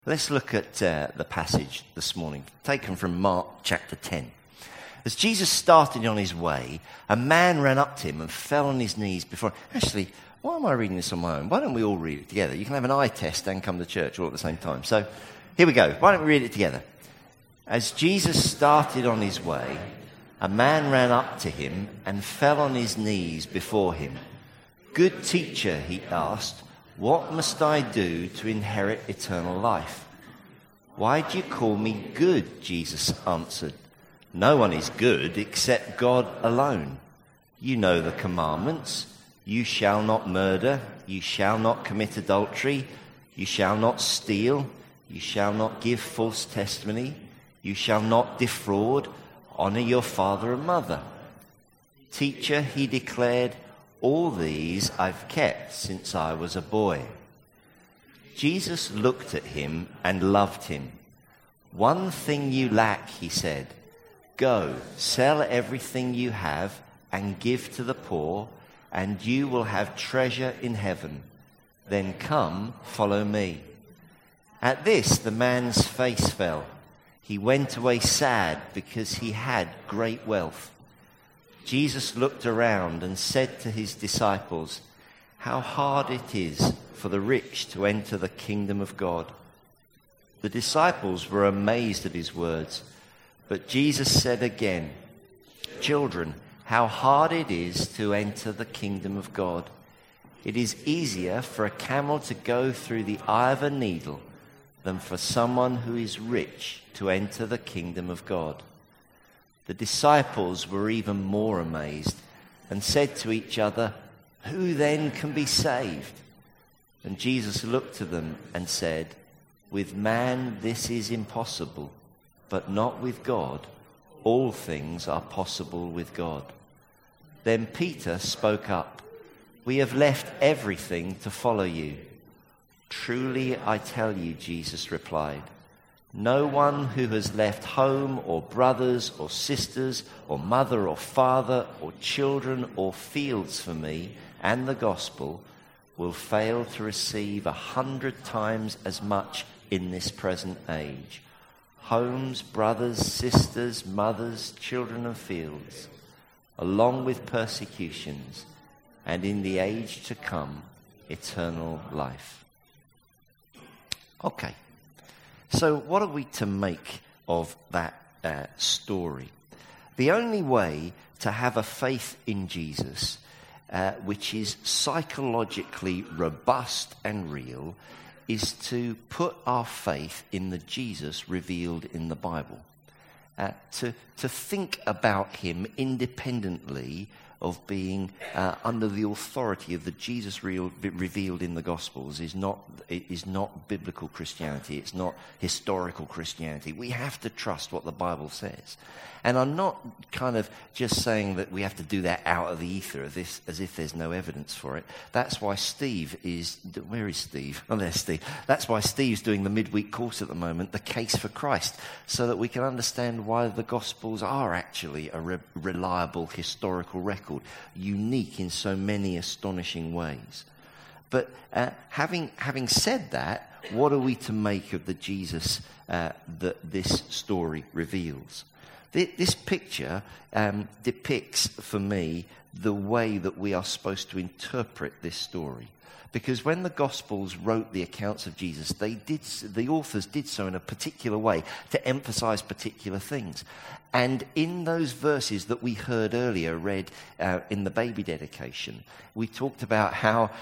Let's look at the passage this morning, taken from Mark chapter 10. As Jesus started on his way, a man ran up to him and fell on his knees before him. Actually, why am I reading this on my own? Why don't we all read it together? You can have an eye test and come to church all at the same time. So here we go. Why don't we read it together? As Jesus started on his way, a man ran up to him and fell on his knees before him. "Good teacher," he asked, "what must I do to inherit eternal life?" "Why do you call me good?" Jesus answered. "No one is good except God alone. You know the commandments. You shall not murder. You shall not commit adultery. You shall not steal. You shall not give false testimony. You shall not defraud. Honor your father and mother." "Teacher," he declared, "all these I've kept since I was a boy." Jesus looked at him and loved him. "One thing you lack," he said. "Go, sell everything you have and give to the poor, and you will have treasure in heaven. Then come, follow me." At this, the man's face fell. He went away sad because he had great wealth. Jesus looked around and said to his disciples, "How hard it is for the rich to enter the kingdom of God." The disciples were amazed at his words. But Jesus said again, "Children, how hard it is to enter the kingdom of God. It is easier for a camel to go through the eye of a needle than for someone who is rich to enter the kingdom of God." The disciples were even more amazed and said to each other, "Who then can be saved?" And Jesus looked at them and said, "With man this is impossible, but not with God. All things are possible with God." Then Peter spoke up, "We have left everything to follow you." "Truly I tell you," Jesus replied, "no one who has left home or brothers or sisters or mother or father or children or fields for me and the gospel will fail to receive 100 times as much in this present age. Homes, brothers, sisters, mothers, children and fields, along with persecutions, and in the age to come, eternal life." Okay, so what are we to make of that story? The only way to have a faith in Jesus which is psychologically robust and real is to put our faith in the Jesus revealed in the Bible. To think about him independently of being under the authority of the Jesus revealed in the Gospels is not biblical Christianity. It's not historical Christianity. We have to trust what the Bible says. And I'm not kind of just saying that we have to do that out of the ether as if there's no evidence for it. That's why Steve is... Where is Steve? Oh, there's Steve. That's why Steve's doing the midweek course at the moment, The Case for Christ, so that we can understand why the Gospels are actually a reliable historical record, unique in so many astonishing ways. But having said that, what are we to make of the Jesus that this story reveals? This picture depicts, for me, the way that we are supposed to interpret this story. Because when the Gospels wrote the accounts of Jesus, the authors did so in a particular way to emphasize particular things. And in those verses that we heard earlier, read in the baby dedication, we read about how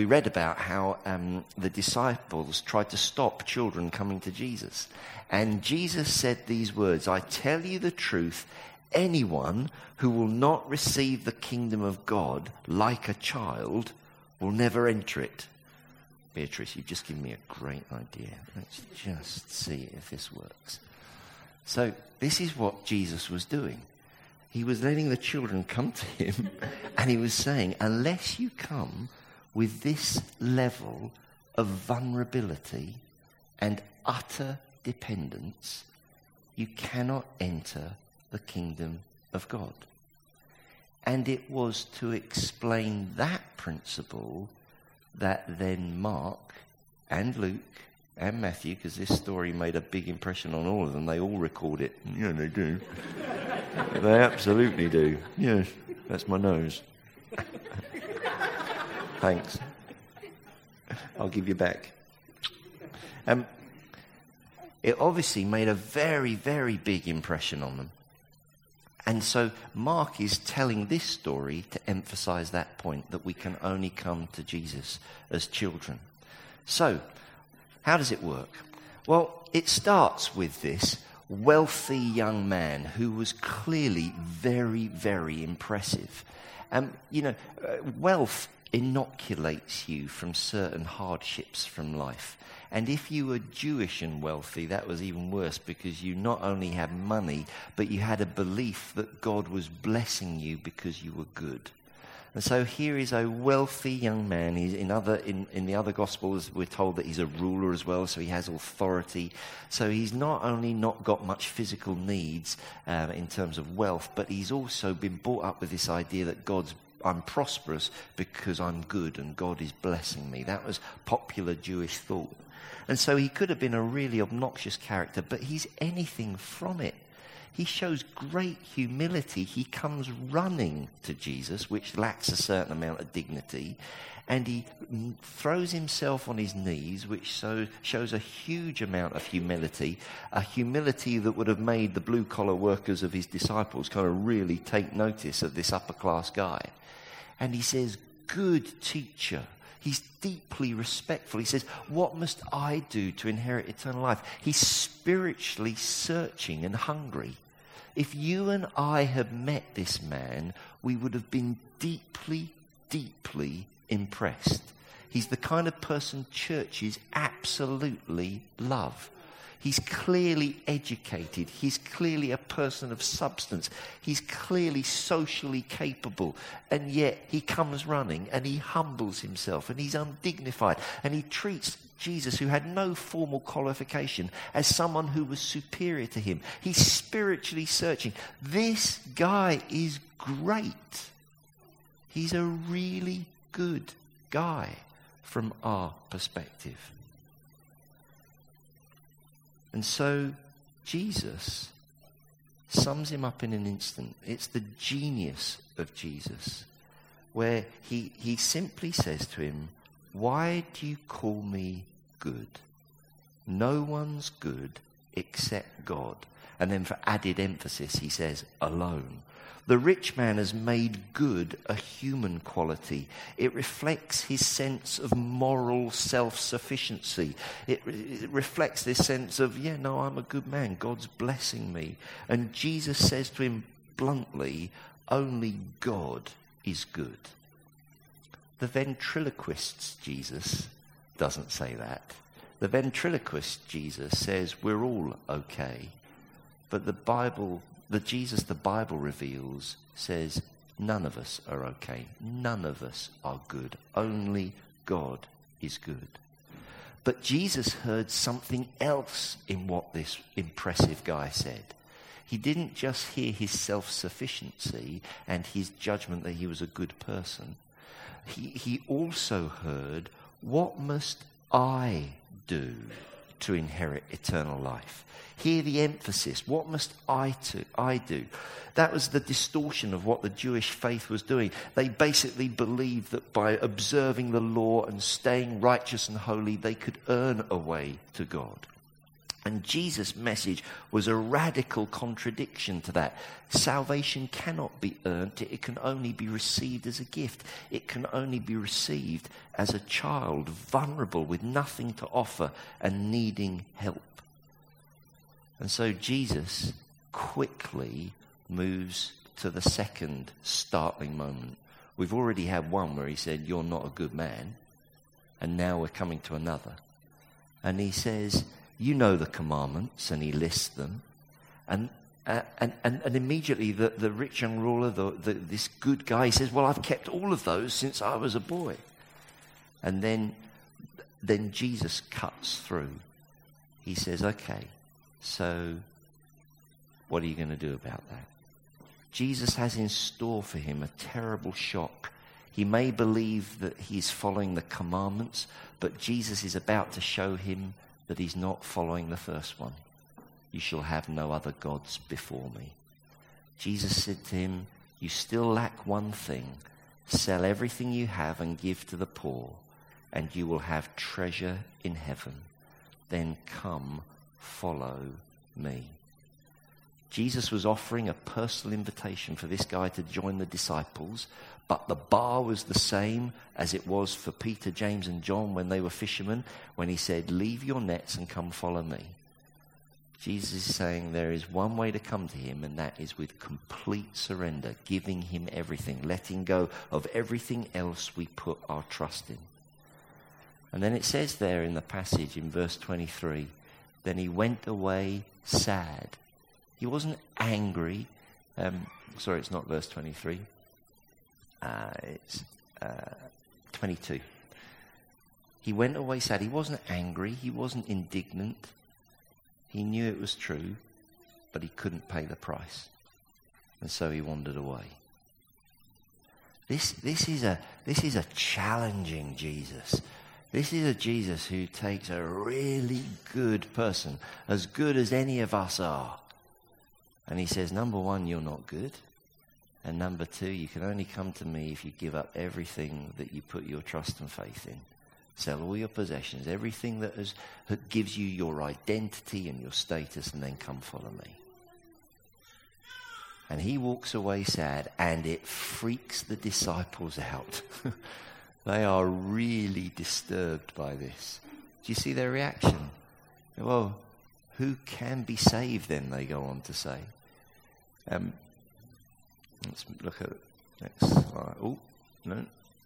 the disciples tried to stop children coming to Jesus. And Jesus said these words, "I tell you the truth, anyone who will not receive the kingdom of God like a child will never enter it." Beatrice, you've just given me a great idea. Let's just see if this works. So this is what Jesus was doing. He was letting the children come to him, and he was saying, unless you come with this level of vulnerability and utter dependence, you cannot enter the kingdom of God. And it was to explain that principle that then Mark and Luke and Matthew, because this story made a big impression on all of them. They all record it. Yeah, they do. They absolutely do. Yes, that's my nose. Thanks. I'll give you back. It obviously made a very, very big impression on them. And so Mark is telling this story to emphasize that point, that we can only come to Jesus as children. So, how does it work? Well, it starts with this wealthy young man who was clearly very, very impressive. Wealth inoculates you from certain hardships from life. And if you were Jewish and wealthy, that was even worse, because you not only had money, but you had a belief that God was blessing you because you were good. And so here is a wealthy young man. He's in the other Gospels, we're told that he's a ruler as well, so he has authority. So he's not only not got much physical needs in terms of wealth, but he's also been brought up with this idea that I'm prosperous because I'm good and God is blessing me. That was popular Jewish thought. And so he could have been a really obnoxious character, but he's anything from it. He shows great humility. He comes running to Jesus, which lacks a certain amount of dignity, and he throws himself on his knees, which shows a huge amount of humility, a humility that would have made the blue-collar workers of his disciples kind of really take notice of this upper-class guy. And he says, "Good teacher." He's deeply respectful. He says, "What must I do to inherit eternal life?" He's spiritually searching and hungry. If you and I had met this man, we would have been deeply, deeply impressed. He's the kind of person churches absolutely love. He's clearly educated. He's clearly a person of substance. He's clearly socially capable. And yet he comes running and he humbles himself and he's undignified. And he treats Jesus, who had no formal qualification, as someone who was superior to him. He's spiritually searching. This guy is great. He's a really good guy from our perspective. And so Jesus sums him up in an instant. It's the genius of Jesus, where he simply says to him, "Why do you call me good? No one's good except God." And then for added emphasis, he says, "alone." The rich man has made good a human quality. It reflects his sense of moral self-sufficiency. It reflects this sense of, I'm a good man. God's blessing me. And Jesus says to him bluntly, only God is good. The ventriloquist's Jesus doesn't say that. The ventriloquist Jesus says we're all okay. But the Jesus the Bible reveals says none of us are okay. None of us are good. Only God is good. But Jesus heard something else in what this impressive guy said. He didn't just hear his self-sufficiency and his judgment that he was a good person. He also heard, what must I do to inherit eternal life? Hear the emphasis. What must I do? That was the distortion of what the Jewish faith was doing. They basically believed that by observing the law and staying righteous and holy, they could earn a way to God. And Jesus' message was a radical contradiction to that. Salvation cannot be earned. It can only be received as a gift. It can only be received as a child, vulnerable, with nothing to offer and needing help. And so Jesus quickly moves to the second startling moment. We've already had one where he said, "You're not a good man." And now we're coming to another. And he says, "You know the commandments," and he lists them. And immediately the rich young ruler, this good guy, he says, "Well, I've kept all of those since I was a boy." And then Jesus cuts through. He says, "Okay, so what are you going to do about that?" Jesus has in store for him a terrible shock. He may believe that he's following the commandments, but Jesus is about to show him that he's not following the first one. You shall have no other gods before me. Jesus said to him, you still lack one thing. Sell everything you have and give to the poor, and you will have treasure in heaven. Then come, follow me. Jesus was offering a personal invitation for this guy to join the disciples, but the bar was the same as it was for Peter, James, and John when they were fishermen, when he said, leave your nets and come follow me. Jesus is saying there is one way to come to him, and that is with complete surrender, giving him everything, letting go of everything else we put our trust in. And then it says there in the passage in verse 23, then he went away sad. He wasn't angry. Sorry, it's not verse 23. It's 22. He went away sad. He wasn't angry. He wasn't indignant. He knew it was true, but he couldn't pay the price. And so he wandered away. This is a challenging Jesus. This is a Jesus who takes a really good person, as good as any of us are. And he says, number one, you're not good. And number two, you can only come to me if you give up everything that you put your trust and faith in. Sell all your possessions, everything that gives you your identity and your status, and then come follow me. And he walks away sad, and it freaks the disciples out. They are really disturbed by this. Do you see their reaction? Well, who can be saved then, they go on to say. Let's look at the next slide. Oh, no.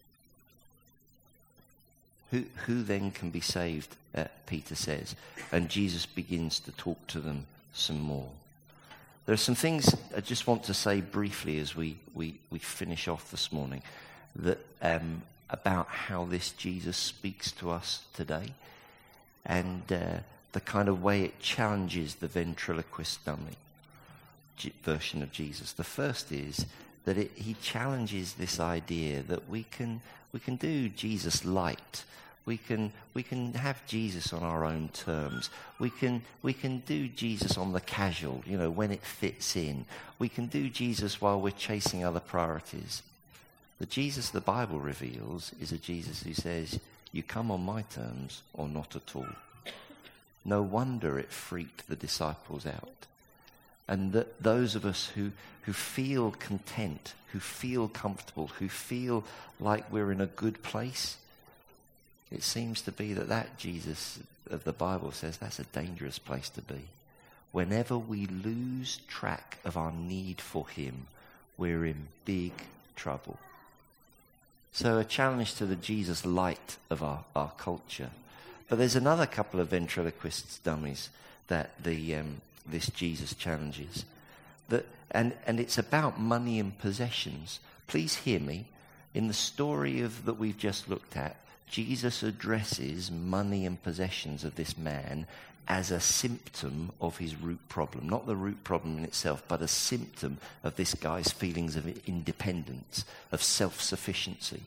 Who then can be saved, Peter says. And Jesus begins to talk to them some more. There are some things I just want to say briefly as we finish off this morning that about how this Jesus speaks to us today, and the kind of way it challenges the ventriloquist dummy version of Jesus. The first is that he challenges this idea that we can do Jesus light. We can have Jesus on our own terms. We can do Jesus on the casual, when it fits in. We can do Jesus while we're chasing other priorities. The Jesus the Bible reveals is a Jesus who says, you come on my terms or not at all. No wonder it freaked the disciples out. And that those of us who feel content, who feel comfortable, who feel like we're in a good place, it seems to be that Jesus of the Bible says that's a dangerous place to be. Whenever we lose track of our need for him, we're in big trouble. So a challenge to the Jesus light of our culture. But there's another couple of ventriloquist dummies that this Jesus challenges. And it's about money and possessions. Please hear me. In the story that we've just looked at, Jesus addresses money and possessions of this man as a symptom of his root problem. Not the root problem in itself, but a symptom of this guy's feelings of independence, of self-sufficiency.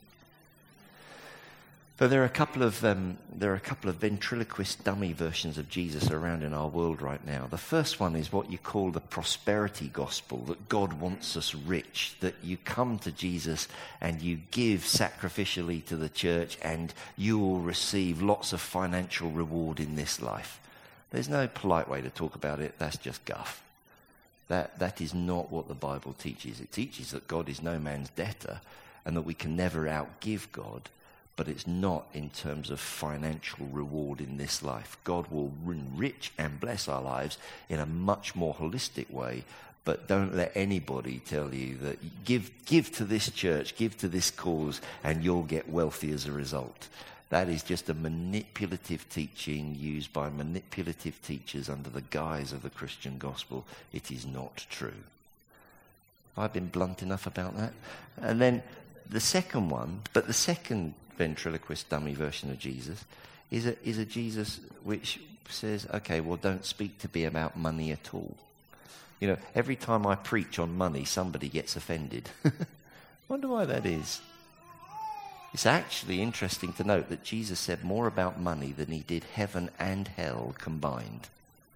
But there are a couple of ventriloquist dummy versions of Jesus around in our world right now. The first one is what you call the prosperity gospel, that God wants us rich, that you come to Jesus and you give sacrificially to the church and you will receive lots of financial reward in this life. There's no polite way to talk about it. That's just guff. That is not what the Bible teaches. It teaches that God is no man's debtor and that we can never outgive God. But it's not in terms of financial reward in this life. God will enrich and bless our lives in a much more holistic way. But don't let anybody tell you that give to this church, give to this cause, and you'll get wealthy as a result. That is just a manipulative teaching used by manipulative teachers under the guise of the Christian gospel. It is not true. Have I been blunt enough about that? And then the second ventriloquist dummy version of Jesus is a Jesus which says, okay, well, don't speak to me about money at all. Every time I preach on money, somebody gets offended. Wonder why that is. It's actually interesting to note that Jesus said more about money than he did heaven and hell combined.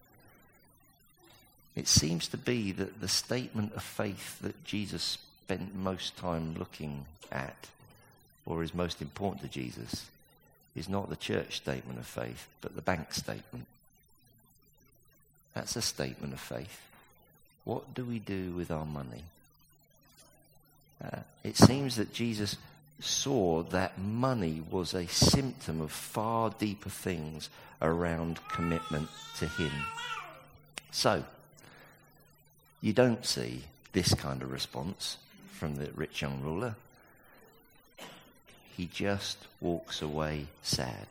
It seems to be that the statement of faith that Jesus spent most time looking at, or is most important to Jesus, is not the church statement of faith, but the bank statement. That's a statement of faith. What do we do with our money? It seems that Jesus saw that money was a symptom of far deeper things around commitment to him. So, you don't see this kind of response from the rich young ruler. He just walks away sad.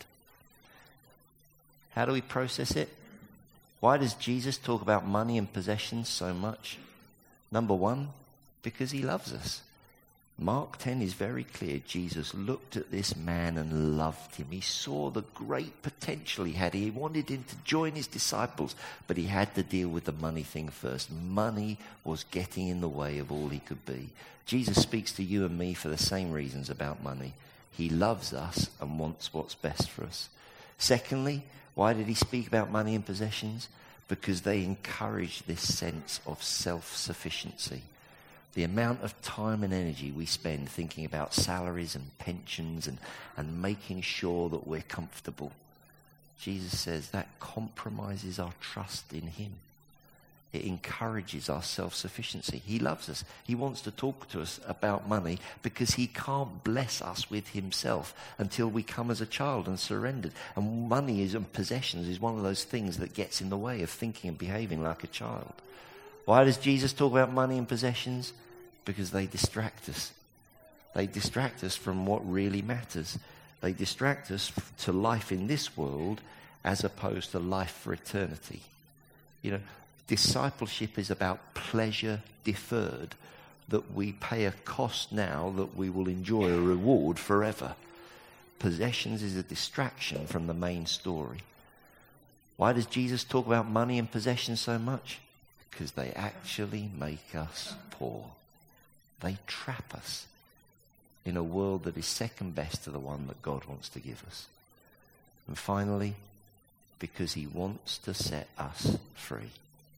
How do we process it? Why does Jesus talk about money and possessions so much? Number one, because he loves us. Mark 10 is very clear. Jesus looked at this man and loved him. He saw the great potential he had. He wanted him to join his disciples, but he had to deal with the money thing first. Money was getting in the way of all he could be. Jesus speaks to you and me for the same reasons about money. He loves us and wants what's best for us. Secondly, why did he speak about money and possessions? Because they encourage this sense of self-sufficiency. The amount of time and energy we spend thinking about salaries and pensions and making sure that we're comfortable. Jesus says that compromises our trust in him. It encourages our self-sufficiency. He loves us. He wants to talk to us about money because he can't bless us with himself until we come as a child and surrendered. And money and possessions is one of those things that gets in the way of thinking and behaving like a child. Why does Jesus talk about money and possessions? Because they distract us. They distract us from what really matters. They distract us to life in this world as opposed to life for eternity. You know, discipleship is about pleasure deferred, that we pay a cost now that we will enjoy a reward forever. Possessions is a distraction from the main story. Why does Jesus talk about money and possessions so much? Because they actually make us poor. They trap us in a world that is second best to the one that God wants to give us. And finally, because he wants to set us free.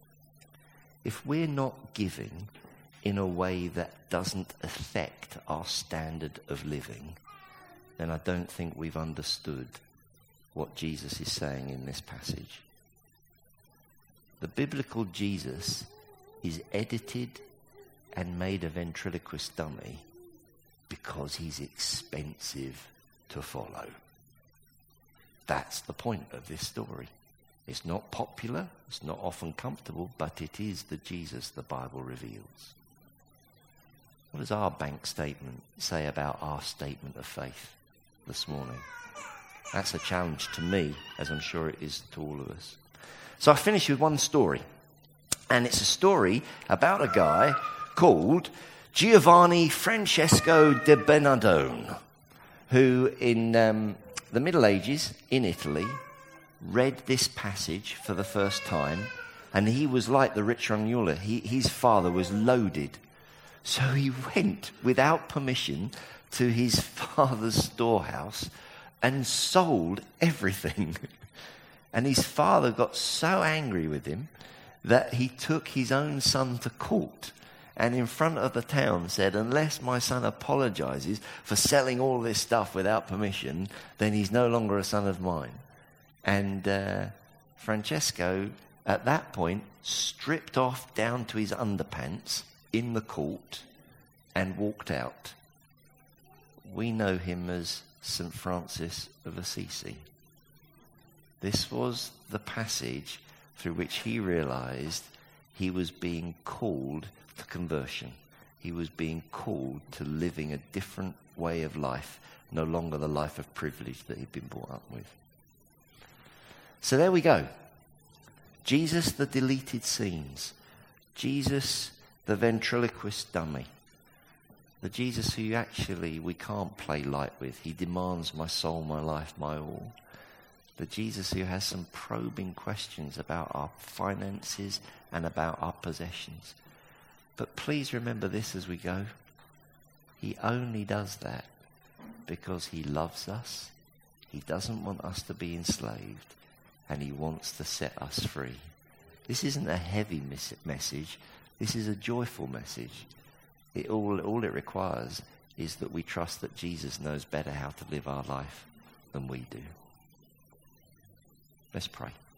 If we're not giving in a way that doesn't affect our standard of living, then I don't think we've understood what Jesus is saying in this passage. The biblical Jesus is edited and made a ventriloquist dummy because he's expensive to follow. That's the point of this story. It's not popular, it's not often comfortable, but it is the Jesus the Bible reveals. What does our bank statement say about our statement of faith this morning? That's a challenge to me, as I'm sure it is to all of us. So I finish with one story. And it's a story about a guy called Giovanni Francesco de Bernardone, who in the Middle Ages in Italy read this passage for the first time, and he was like the rich young ruler. His father was loaded. So he went without permission to his father's storehouse and sold everything. And his father got so angry with him that he took his own son to court and in front of the town said, unless my son apologizes for selling all this stuff without permission, then he's no longer a son of mine. And Francesco, at that point, stripped off down to his underpants in the court and walked out. We know him as St. Francis of Assisi. This was the passage through which he realized he was being called to conversion. He was being called to living a different way of life, no longer the life of privilege that he'd been brought up with. So there we go. Jesus, the deleted scenes. Jesus, the ventriloquist dummy. The Jesus who actually we can't play light with. He demands my soul, my life, my all. The Jesus who has some probing questions about our finances and about our possessions. But please remember this as we go. He only does that Because he loves us. He doesn't want us to be enslaved, and he wants to set us free. This isn't a heavy message. This is a joyful message. All it requires is that we trust that Jesus knows better how to live our life than we do. Let's pray.